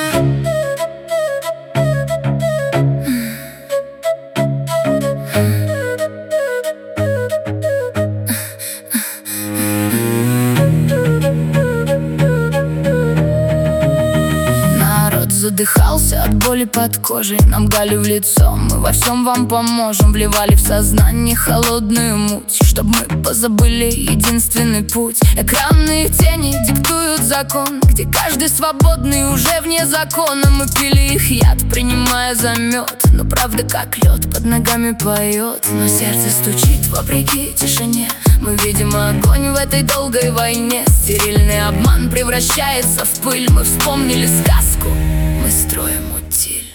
Задыхался от боли под кожей, нам гали в лицо. Мы во всем вам поможем. Вливали в сознание холодную муть, чтоб мы позабыли единственный путь. Экранные тени диктуют закон, где каждый свободный уже вне закона. Мы пили их яд, принимая за мед, но правда как лед под ногами поет. Но сердце стучит вопреки тишине. Мы видим огонь в этой долгой войне. Стерильный обман превращается в пыль. Мы вспомнили сказку, мы строим утиль.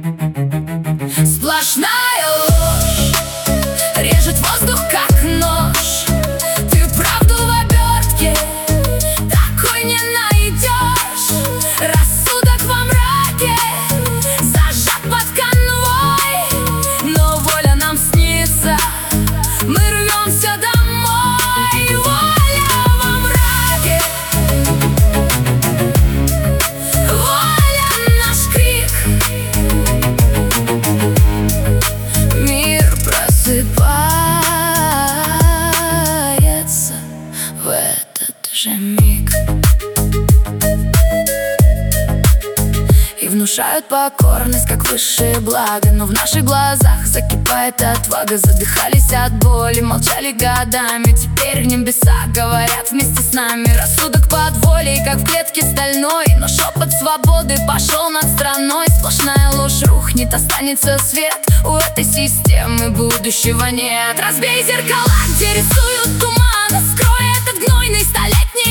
Сплошная ложь режет воздух как нож. Ты правду в обертке такой не найдешь. Рассудок во мраке зажат под конвой, но воля нам снится, мы рвемся домой. Воля во мраке, воля наш крик. Мир просыпается в этот же миг и внушают покорность, как высшее благо. Но в наших глазах закипает отвага. Задыхались от боли, молчали годами. Теперь в небеса говорят вместе с нами. Рассудок под волей, как в клетке стальной, но шепот свободы пошел над страной. Сплошная ложь рухнет, останется свет. У этой системы будущего нет. Разбей зеркала, где рисуют туман. Скрой этот гнойный столетний